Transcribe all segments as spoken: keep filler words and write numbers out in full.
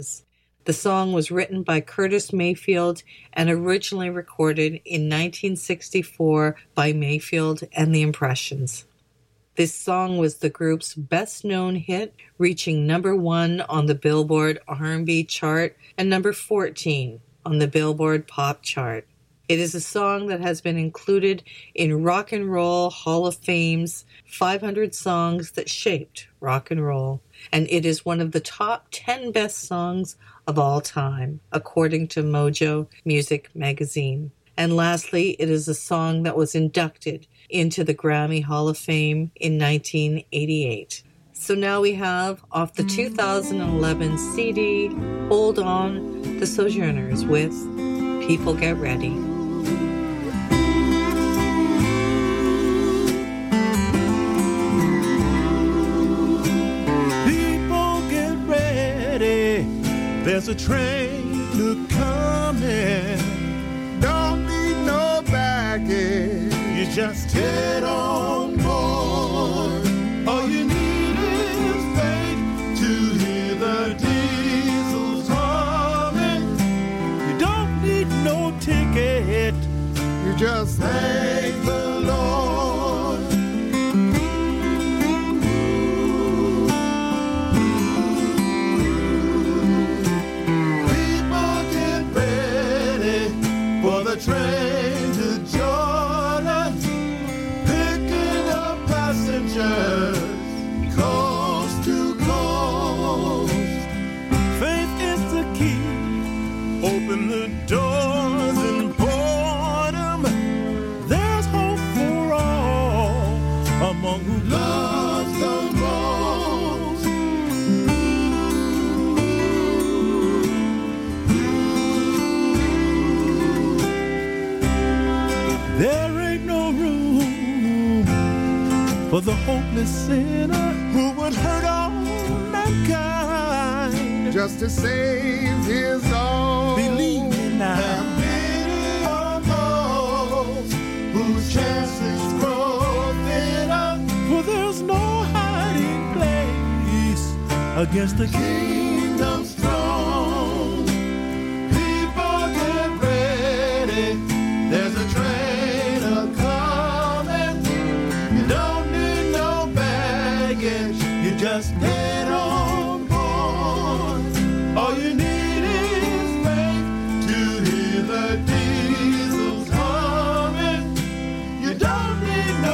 The song was written by Curtis Mayfield and originally recorded in nineteen sixty-four by Mayfield and the Impressions. This song was the group's best-known hit, reaching number one on the Billboard R and B chart and number fourteen on the Billboard Pop chart. It is a song that has been included in Rock and Roll Hall of Fame's five hundred Songs That Shaped Rock and Roll, and it is one of the top ten best songs of all time, according to Mojo Music magazine. And lastly, it is a song that was inducted into the Grammy Hall of Fame in nineteen eighty-eight. So now we have, off the two thousand eleven C D, Hold On, The Sojourners with People Get Ready. There's a train to coming. Don't need no baggage. You just head on board. All you need is faith to hear the diesels humming. You don't need no ticket. You just thank the Lord. Train to Jordan, picking up passengers, coast to coast. Faith is the key, open the doors and boredom. There's hope for all among who loves the most. There ain't no room for the hopeless sinner who would hurt all mankind just to save his own. Believe me now. Have pity on those whose chances grow thinner. For there's no hiding place against the kingdom's throne. People get ready. There's a train. Just get on board. All you need is faith to hear the diesels humming. You don't need no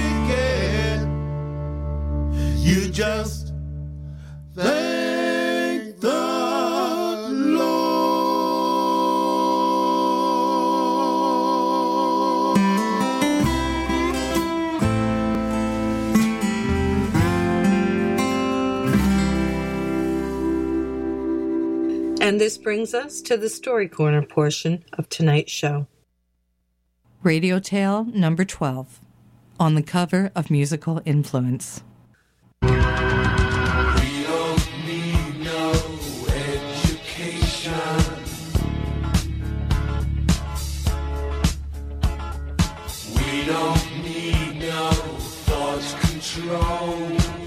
ticket. You just thank the Lord. And this brings us to the Story Corner portion of tonight's show. Radio Tale number twelve, on the cover of Musical Influence. We don't need no education. We don't need no thought control.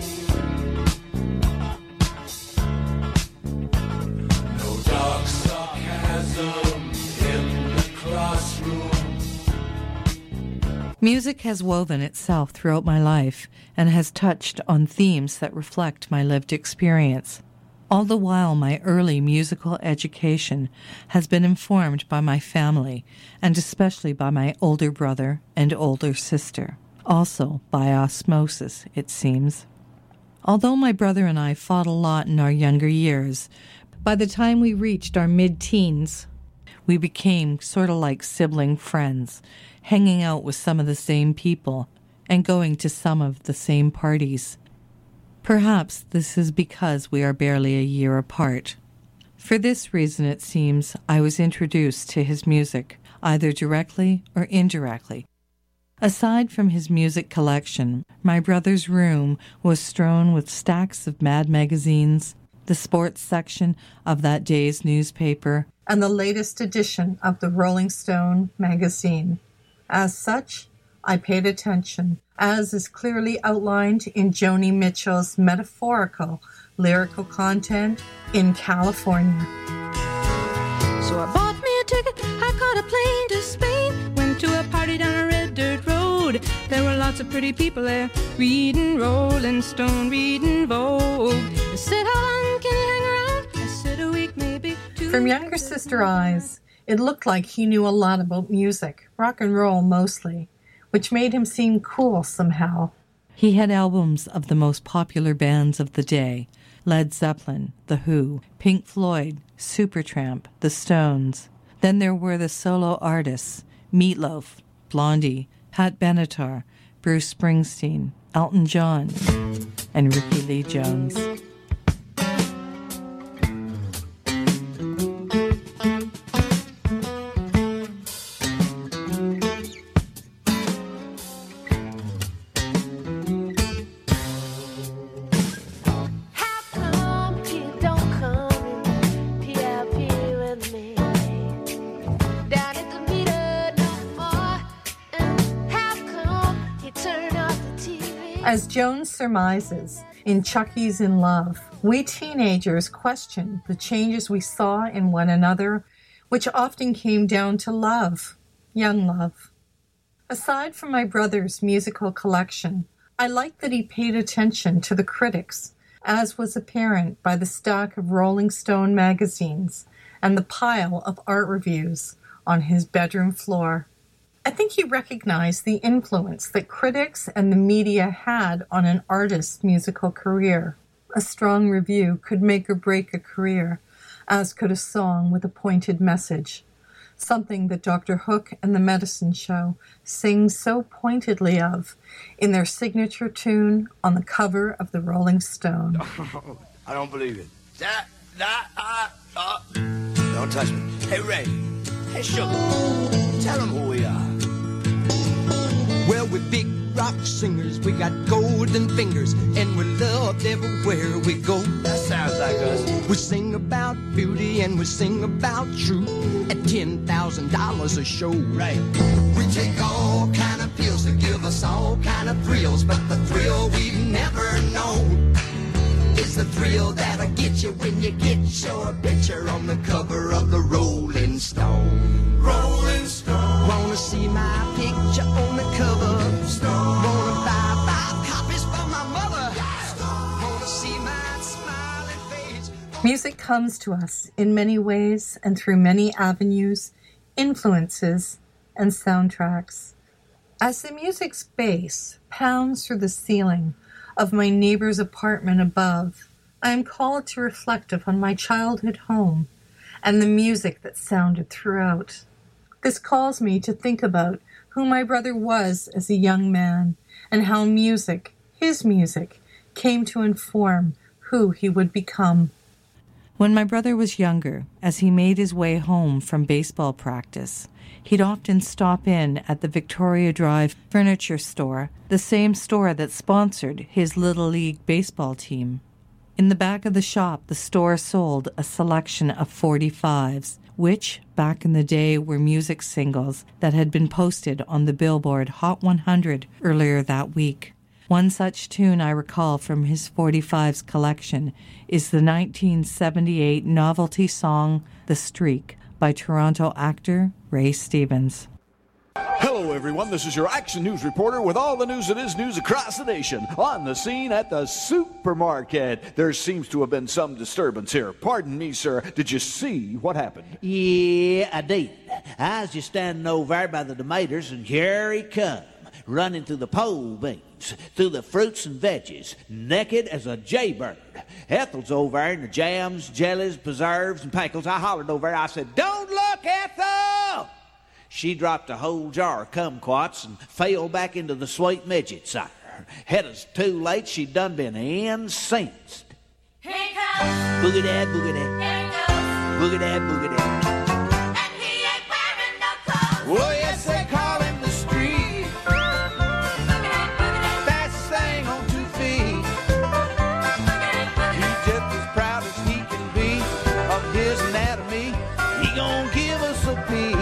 Music has woven itself throughout my life and has touched on themes that reflect my lived experience. All the while, my early musical education has been informed by my family, and especially by my older brother and older sister. Also by osmosis, it seems. Although my brother and I fought a lot in our younger years, by the time we reached our mid-teens, we became sort of like sibling friends, hanging out with some of the same people and going to some of the same parties. Perhaps this is because we are barely a year apart. For this reason, it seems, I was introduced to his music, either directly or indirectly. Aside from his music collection, my brother's room was strewn with stacks of Mad magazines, the sports section of that day's newspaper, and the latest edition of the Rolling Stone magazine. As such, I paid attention, as is clearly outlined in Joni Mitchell's metaphorical lyrical content in California. So I bought me a ticket, I caught a plane to Spain, went to a party down a red dirt road. There were lots of pretty people there, reading Rolling Stone, reading Vogue. They said, how long can you hang around? I said, a week, maybe two. From younger sister eyes, it looked like he knew a lot about music, rock and roll mostly, which made him seem cool somehow. He had albums of the most popular bands of the day: Led Zeppelin, The Who, Pink Floyd, Supertramp, The Stones. Then there were the solo artists: Meatloaf, Blondie, Pat Benatar, Bruce Springsteen, Elton John, and Ricky Lee Jones. As Jones surmises in Chucky's in Love, we teenagers questioned the changes we saw in one another, which often came down to love, young love. Aside from my brother's musical collection, I liked that he paid attention to the critics, as was apparent by the stack of Rolling Stone magazines and the pile of art reviews on his bedroom floor. I think he recognized the influence that critics and the media had on an artist's musical career. A strong review could make or break a career, as could a song with a pointed message, something that Doctor Hook and the Medicine Show sing so pointedly of in their signature tune on the cover of the Rolling Stone. Oh, I don't believe it. That, that, uh, uh. Don't touch me. Hey, Ray. Hey, Sugar. Tell them who we are. Well, we're big rock singers, we got golden fingers, and we're loved everywhere we go. That sounds like us. We sing about beauty and we sing about truth at ten thousand dollars a show. Right. We take all kind of pills to give us all kind of thrills, but the thrill we've never known is the thrill that'll get you when you get your picture on the cover of the Rolling Stone. Rolling Stone. Wanna see my picture on the cover? Stone. Wanna buy five copies for my mother? Stone. Wanna see my smiling face? Music comes to us in many ways and through many avenues, influences, and soundtracks. As the music's bass pounds through the ceiling of my neighbor's apartment above, I am called to reflect upon my childhood home and the music that sounded throughout. This calls me to think about who my brother was as a young man and how music, his music, came to inform who he would become. When my brother was younger, as he made his way home from baseball practice, he'd often stop in at the Victoria Drive furniture store, the same store that sponsored his Little League baseball team. In the back of the shop, the store sold a selection of forty-fives, which, back in the day, were music singles that had been posted on the Billboard Hot one hundred earlier that week. One such tune I recall from his forty-fives collection is the nineteen seventy-eight novelty song The Streak by Toronto actor Ray Stevens. Hello, everyone. This is your Action News reporter with all the news that is news across the nation. On the scene at the supermarket. There seems to have been some disturbance here. Pardon me, sir. Did you see what happened? Yeah, I did. I was just standing over there by the tomatoes, and here he come, running through the pole beans, through the fruits and veggies, naked as a jaybird. Ethel's over there in the jams, jellies, preserves, and pickles. I hollered over there. I said, "Don't look, Ethel!" She dropped a whole jar of kumquats and fell back into the sweet midget cider. Had us too late, she'd done been incensed. Here he comes. Boogie dad, boogie dad. Here he goes. Boogie dad, boogie dad. And he ain't wearing no clothes. Oh, yes, they call him the Streak. Fastest thing on two feet. He's just as proud as he can be of his anatomy. He gon' give us a peek.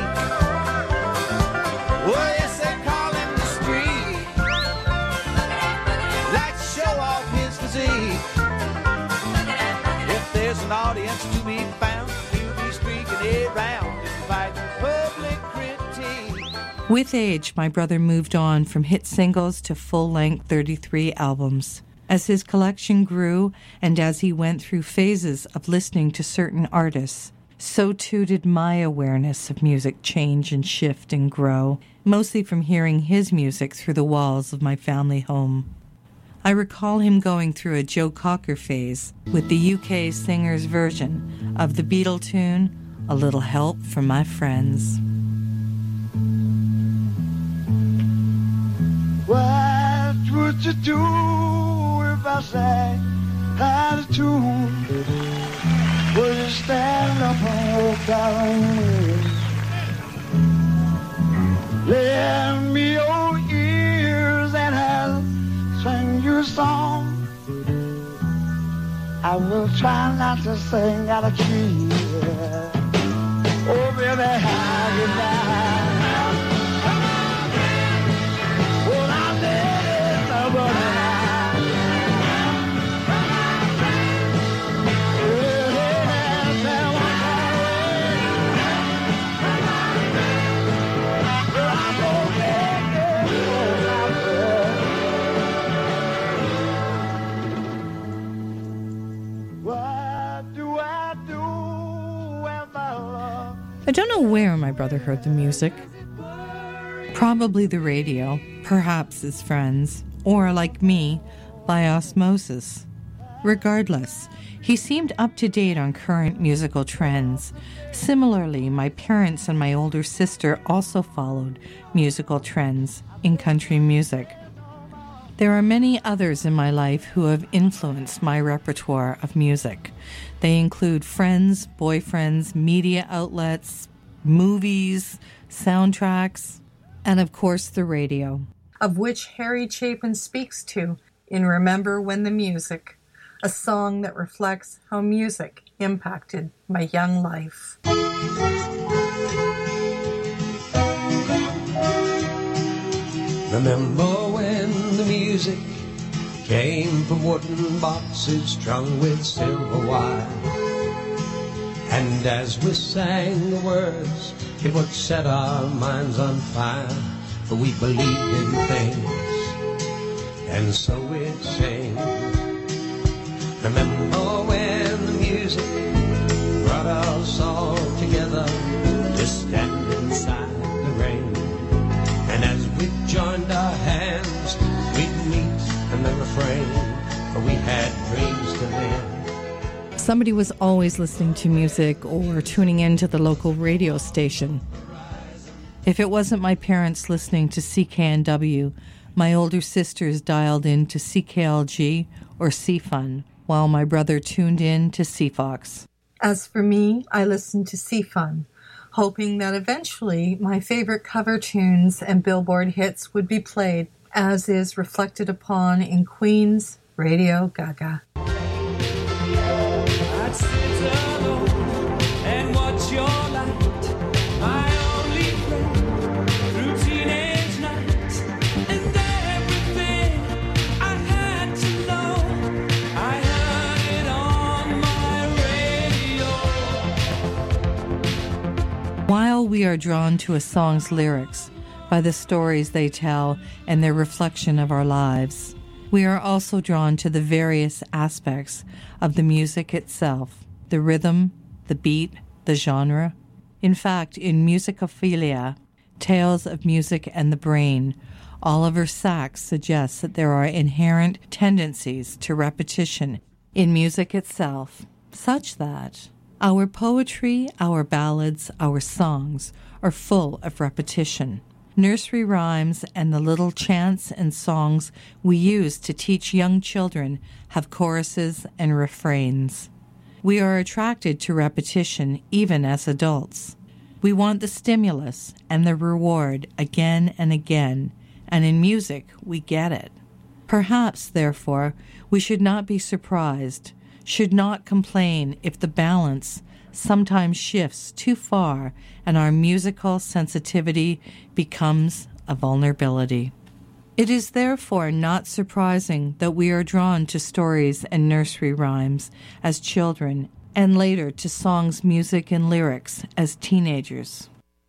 Oh, yes, they call him the Streak. Like to show off his physique. With age, my brother moved on from hit singles to full-length thirty-three albums. As his collection grew and as he went through phases of listening to certain artists, so too did my awareness of music change and shift and grow, mostly from hearing his music through the walls of my family home. I recall him going through a Joe Cocker phase with the U K singer's version of the Beatle tune, A Little Help from My Friends. What would you do if I sang out of tune? Would you stand up and walk down? Lend me your ears and I'll sing you a song. I will try not to sing out of key. Oh, baby, how you down? I don't know where my brother heard the music. Probably the radio, perhaps his friends, or, like me, by osmosis. Regardless, he seemed up to date on current musical trends. Similarly, my parents and my older sister also followed musical trends in country music. There are many others in my life who have influenced my repertoire of music. They include friends, boyfriends, media outlets, movies, soundtracks, and of course the radio, of which Harry Chapin speaks to in Remember When the Music, a song that reflects how music impacted my young life. Remember when the music came from wooden boxes strung with silver wire, and as we sang the words, it would set our minds on fire, for we believed in things, and so we'd sing. Remember when the music brought us all together to stand inside the rain, and as we joined our hands, we'd meet and then refrain, for we had dreams to live. Somebody was always listening to music or tuning into the local radio station. If it wasn't my parents listening to C K N W, my older sisters dialed in to C K L G or C Fun, while my brother tuned in to C Fox. As for me, I listened to C Fun, hoping that eventually my favorite cover tunes and Billboard hits would be played, as is reflected upon in Queen's Radio Gaga. I'd sit alone and watch your light, my only friend through teenage nights, and everything I had to know, I heard it on my radio. While we are drawn to a song's lyrics by the stories they tell and their reflection of our lives, we are also drawn to the various aspects of the music itself, the rhythm, the beat, the genre. In fact, in Musicophilia, Tales of Music and the Brain, Oliver Sacks suggests that there are inherent tendencies to repetition in music itself, such that our poetry, our ballads, our songs are full of repetition. Nursery rhymes and the little chants and songs we use to teach young children have choruses and refrains. We are attracted to repetition even as adults. We want the stimulus and the reward again and again, and in music we get it. Perhaps, therefore, we should not be surprised, should not complain if the balance sometimes shifts too far and our musical sensitivity becomes a vulnerability. It is therefore not surprising that we are drawn to stories and nursery rhymes as children and later to songs, music, and lyrics as teenagers.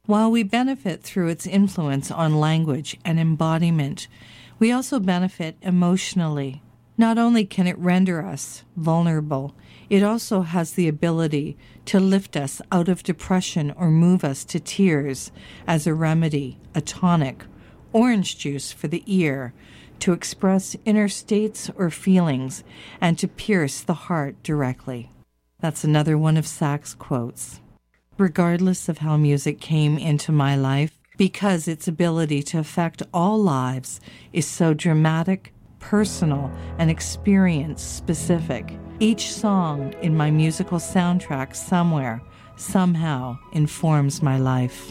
While we benefit through its influence on language and embodiment, we also benefit emotionally. Not only can it render us vulnerable, it also has the ability to lift us out of depression or move us to tears as a remedy, a tonic, orange juice for the ear, to express inner states or feelings, and to pierce the heart directly. That's another one of Sachs' quotes. Regardless of how music came into my life, because its ability to affect all lives is so dramatic, personal, and experience-specific, each song in my musical soundtrack somewhere, somehow, informs my life.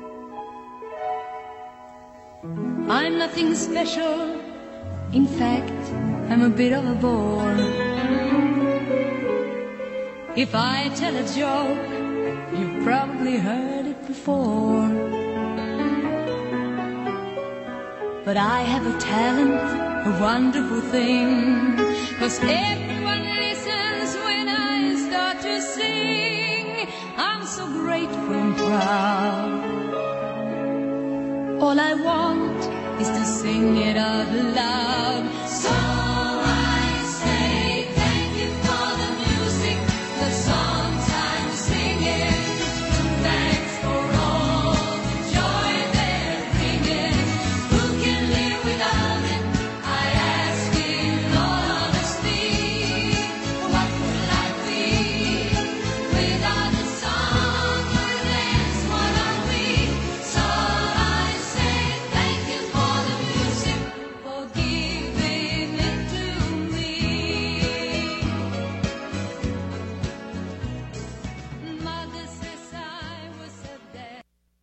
I'm nothing special. In fact, I'm a bit of a bore. If I tell a joke, you've probably heard it before. But I have a talent, a wonderful thing, 'cause everyone listens when I start to sing. I'm so grateful and proud. All I want is to sing it out loud. So I say thank you for the music that sometimes singing. Thanks for all the joy they're bringing. Who can live without it? I ask in all honesty. What would life be without the song or dance? What are we? So I say thank you for the music, for giving it to me. Mother says I was a dead.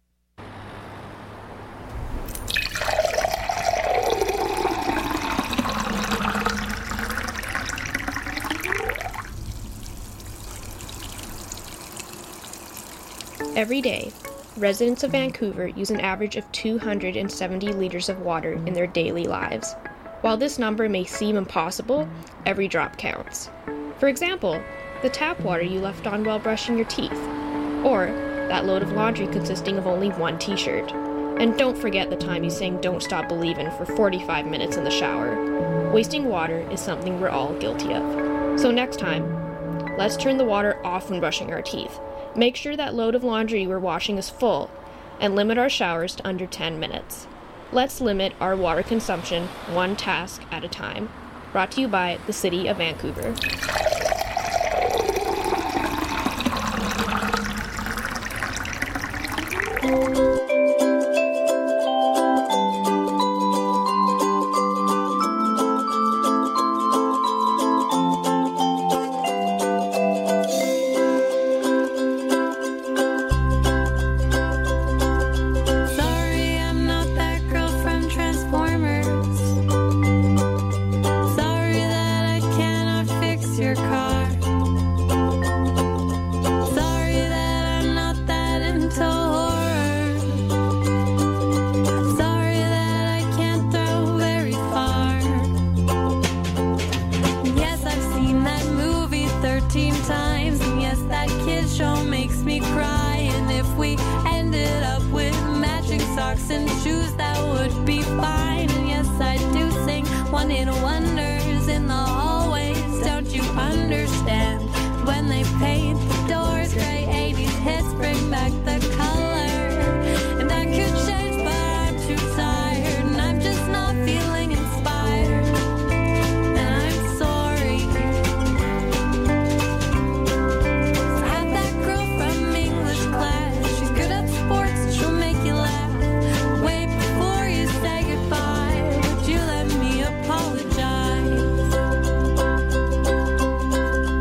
Every day, residents of Vancouver use an average of two hundred seventy liters of water in their daily lives. While this number may seem impossible, every drop counts. For example, the tap water you left on while brushing your teeth, or that load of laundry consisting of only one t-shirt. And don't forget the time you sang Don't Stop Believin' for forty-five minutes in the shower. Wasting water is something we're all guilty of. So next time, let's turn the water off when brushing our teeth. Make sure that load of laundry we're washing is full, and limit our showers to under ten minutes. Let's limit our water consumption one task at a time. Brought to you by the City of Vancouver. Sorry, I'm not that girl from Transformers. Sorry that I cannot fix your car. Sorry that I'm not that into horror. Sorry that I can't throw very far. Yes, I've seen that movie thirteen times. And yes, that kid's show makes me cry. And if we ended up with matching socks and shoes, that would be fine. And yes, I do sing one hit wonders in the hallways. Don't you understand? When they paint the doors gray, eighties hits bring back the color. And that could change, but I'm too tired. And I'm just not feeling inspired. And I'm sorry. I had that girl from English class. She's good at sports, she'll make you laugh. Wait before you say goodbye. Would you let me apologize?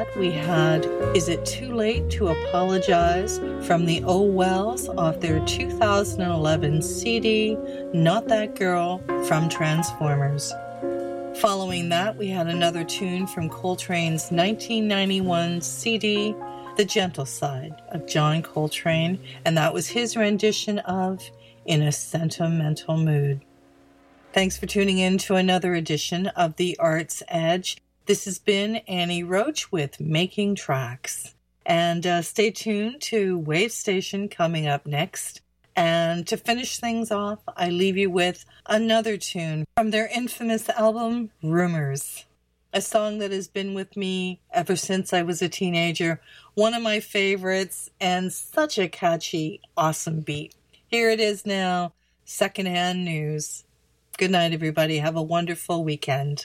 that, we had Is It Too Late to Apologize from the Oh Wells off their two thousand eleven C D, Not That Girl from Transformers. Following that, we had another tune from Coltrane's nineteen ninety-one C D, The Gentle Side of John Coltrane, and that was his rendition of In a Sentimental Mood. Thanks for tuning in to another edition of The Arts Edge. This has been Annie Roach with Making Tracks. And uh, stay tuned to Wave Station coming up next. And to finish things off, I leave you with another tune from their infamous album, Rumors. A song that has been with me ever since I was a teenager. One of my favorites and such a catchy, awesome beat. Here it is now, Secondhand News. Good night, everybody. Have a wonderful weekend.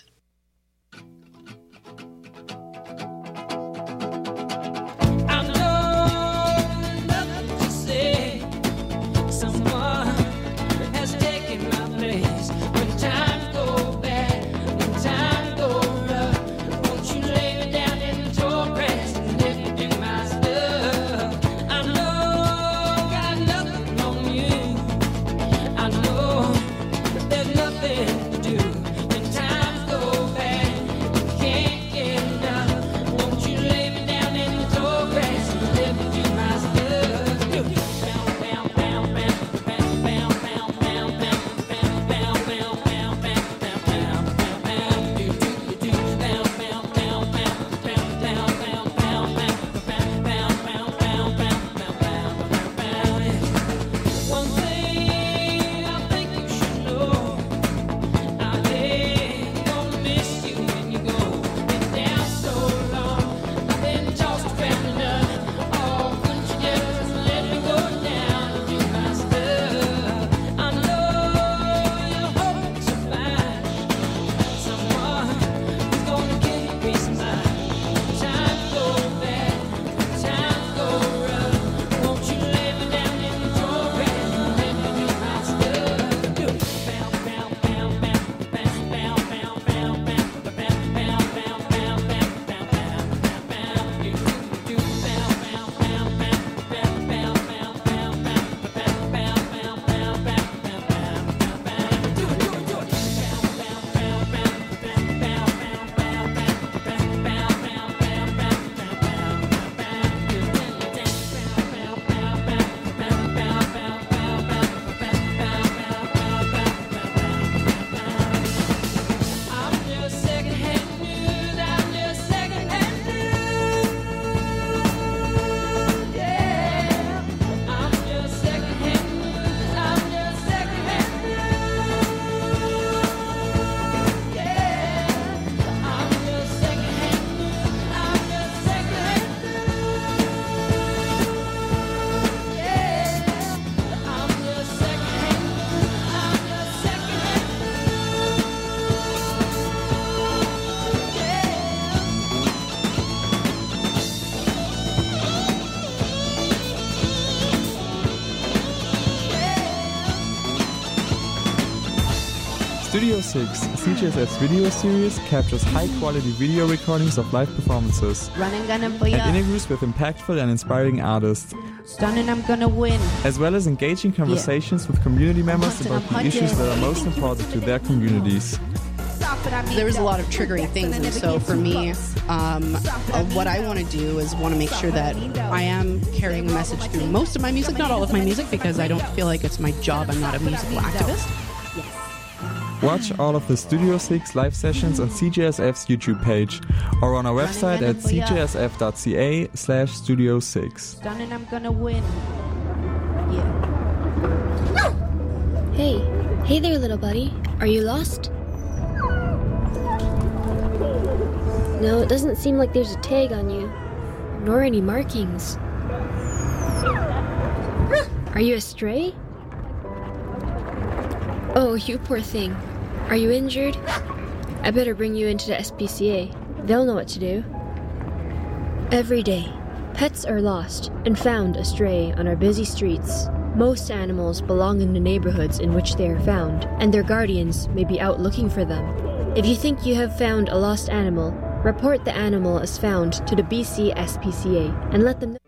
Studio six, C J S F's video series, captures high-quality video recordings of live performances Running, gunning for and ya. interviews with impactful and inspiring artists, Stunning, I'm gonna win. as well as engaging conversations with community members hunting, about I'm the hunting. issues that are most important to their communities. There was a lot of triggering things, and so for me, um, uh, what I want to do is want to make sure that I am carrying a message through most of my music, not all of my music, because I don't feel like it's my job. I'm not a musical activist. Watch all of the Studio six live sessions on C J S F's YouTube page or on our website at c j s f dot c a slash studio six. Stunning, I'm gonna win. Hey, hey there, little buddy. Are you lost? No, it doesn't seem like there's a tag on you, nor any markings. Are you a stray? Oh, you poor thing. Are you injured? I better bring you into the S P C A. They'll know what to do. Every day, pets are lost and found astray on our busy streets. Most animals belong in the neighborhoods in which they are found, and their guardians may be out looking for them. If you think you have found a lost animal, Report the animal as found to the B C S P C A and let them know.